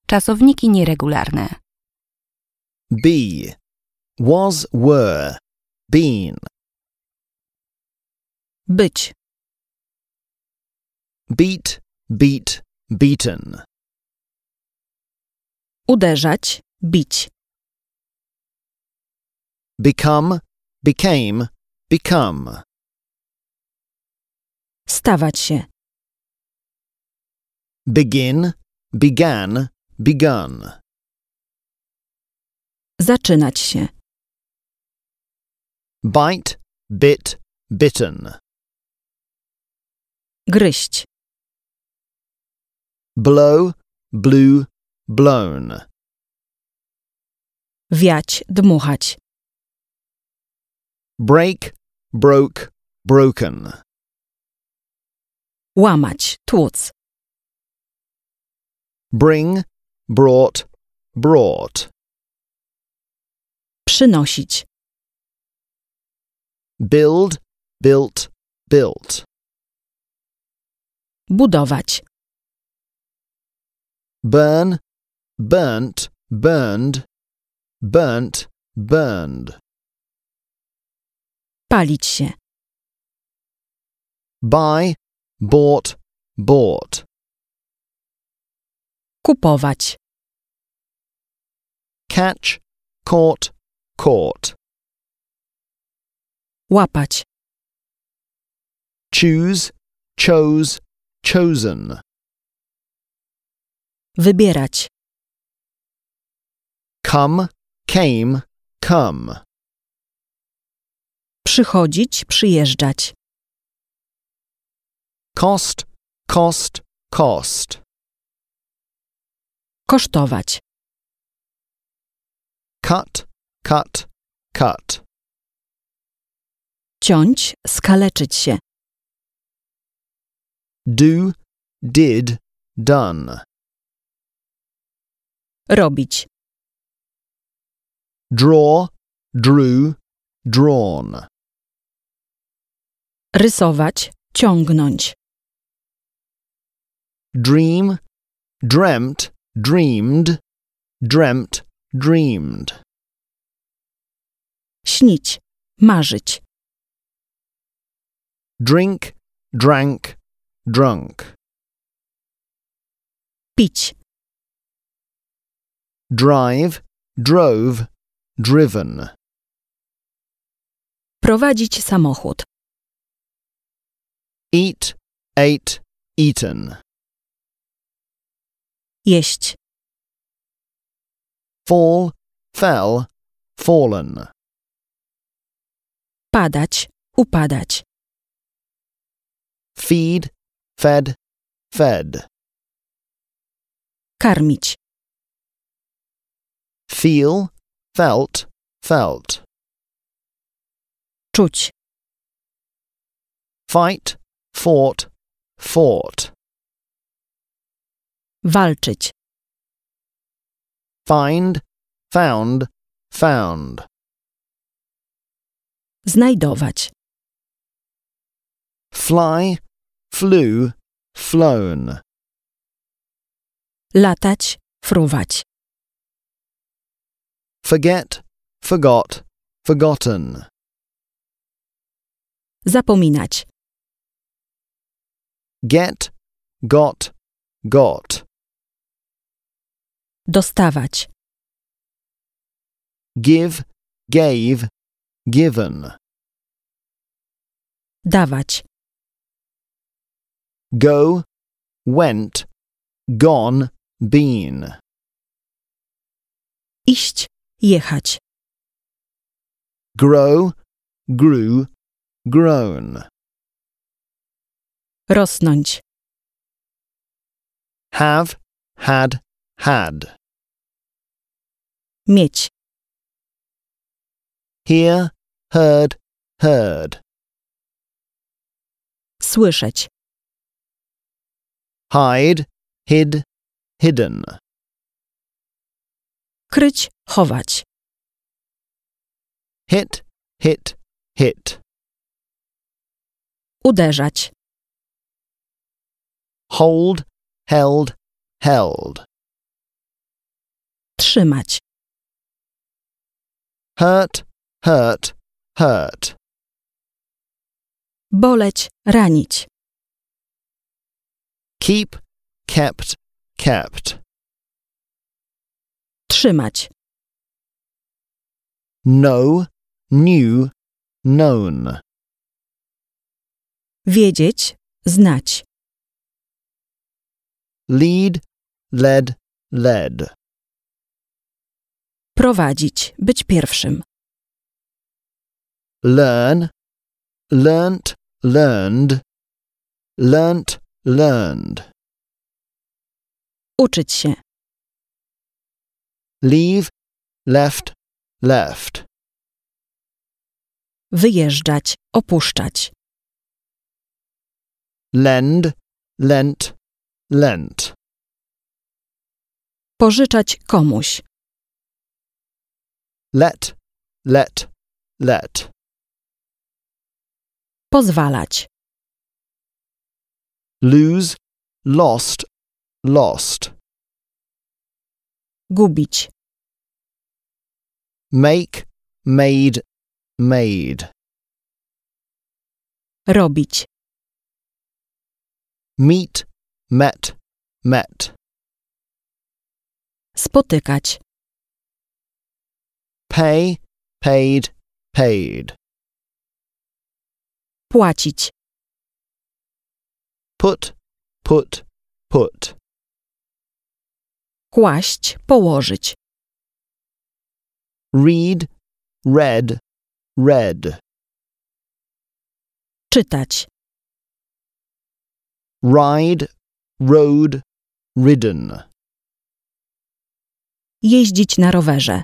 Czasowniki nieregularne. Be. Was, were, been. Być. Beat, beat, beaten. Uderzać, bić. Become, became, become. Stawać się. Begin, began, begun. Zaczynać się. Bite, bit, bitten. Gryźć. Blow, blew, blown. Wiać, dmuchać. Break, broke, broken. Łamać, tłuc. Bring, brought, brought. Przynosić. Build, built, built. Budować. Burn, burnt, burned, burnt, burned. Palić się. Buy, bought, bought. Kupować. Catch, caught, caught. Łapać. Choose, chose, chosen. Wybierać. Come, came, come. Przychodzić, przyjeżdżać. Cost, cost, cost. Kosztować. Cut, cut, cut. Ciąć, skaleczyć się. Do, did, done. Robić. Draw, drew, drawn. Rysować, ciągnąć. Dream, dreamt, dreamed, dreamt, dreamed. Śnić, marzyć. Drink, drank, drunk. Pić. Drive, drove, driven. Prowadzić samochód. Eat, ate, eaten. Jeść. Fall, fell, fallen. Padać, upadać. Feed, fed, fed. Karmić. Feel, felt, felt. Czuć. Fight, fought, fought. Walczyć. Find, found, found. Znajdować. Fly, flew, flown. Latać, fruwać. Forget, forgot, forgotten. Zapominać. Get, got, got. Dostawać. Give, gave, given. Dawać. Go, went, gone, been. Iść, jechać. Grow, grew, grown. Rosnąć. Have, had, had. Mieć. Hear, heard, heard. Słyszeć. Hide, hid, hidden. Kryć, chować. Hit, hit, hit. Uderzać. Hold, held, held. Trzymać. hurt, hurt, hurt. Boleć, ranić. Keep, kept, kept. Trzymać. Know, knew, known. Wiedzieć, znać. Lead, led, led. Prowadzić, być pierwszym. Learn, learnt, learned, learnt, learned. Uczyć się. Leave, left, left. Wyjeżdżać, opuszczać. Lend, lent, lent. Pożyczać komuś. Let, let, let. Pozwalać. Lose, lost, lost. Gubić. Make, made, made. Robić. Meet, met, met. Spotykać. Pay, paid, paid. Płacić. Put, put, put. Kłaść, położyć. Read, read, read. Czytać. Ride, rode, ridden. Jeździć na rowerze.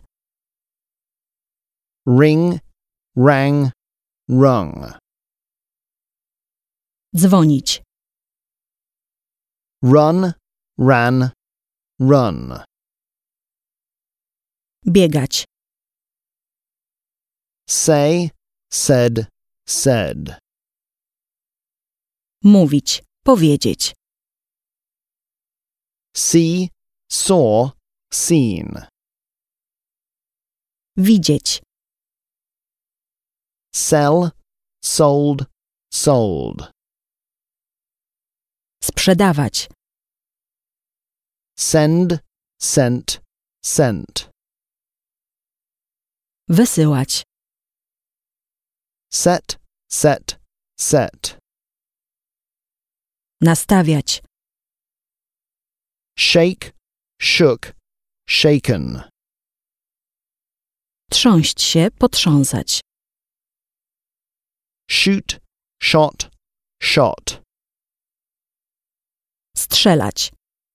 Ring, rang, rung. Dzwonić. Run, ran, run. Biegać. Say, said, said. Mówić. Powiedzieć. See, saw, seen. Widzieć. Sell, sold, sold. Sprzedawać. Send, sent, sent. Wysyłać. Set, set, set. Nastawiać. Shake, shook, shaken. Trząść się, potrząsać. Shoot, shot, shot. Strzelać.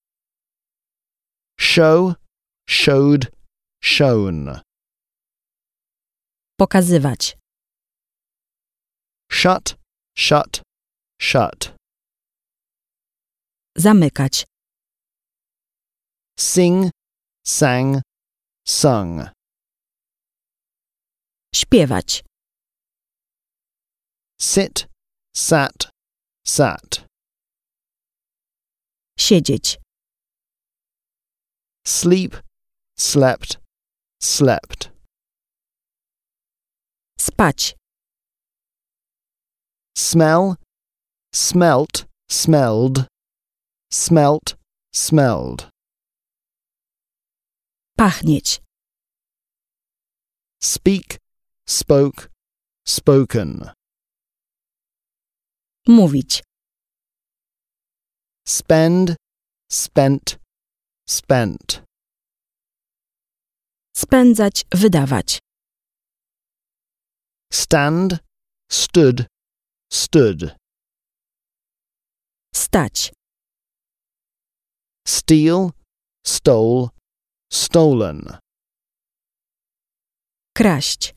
Show, showed, shown. Pokazywać. Shut, shut, shut. Zamykać. Sing, sang, sung. Śpiewać. Sit, sat, sat. Siedzieć. Sleep, slept, slept. Spać. Smell, smelt, smelled, smelt, smelled. Pachnieć. Speak, spoke, spoken. Mówić. Spend, spent, spent. Spędzać, wydawać. Stand, stood, stood. Stać. Steal, stole, stolen. Kraść.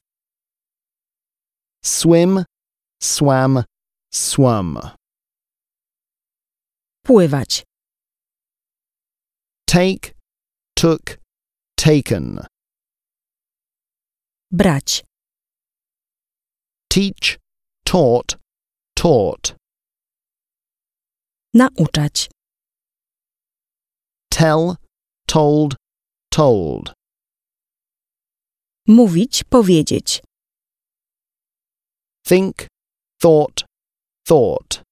Swim, swam, swum. Pływać. Take, took, taken. Brać. Teach, taught, taught. Nauczać. Tell, told, told. Mówić, powiedzieć. Think, thought, thought.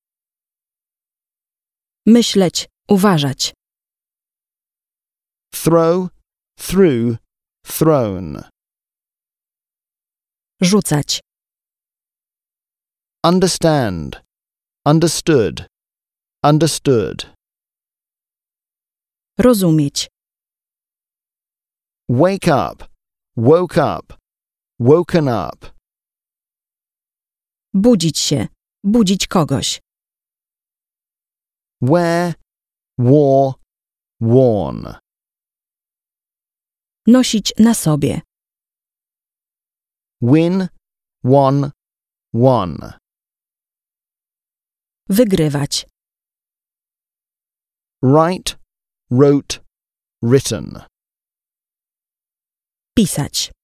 Myśleć, uważać. Throw, threw, thrown. Rzucać. Understand, understood, understood. Rozumieć. Wake up, woke up, woken up. Budzić się. Budzić kogoś. Wear, wore, worn. Nosić na sobie. Win, won, won. Wygrywać. Write, wrote, written. Pisać.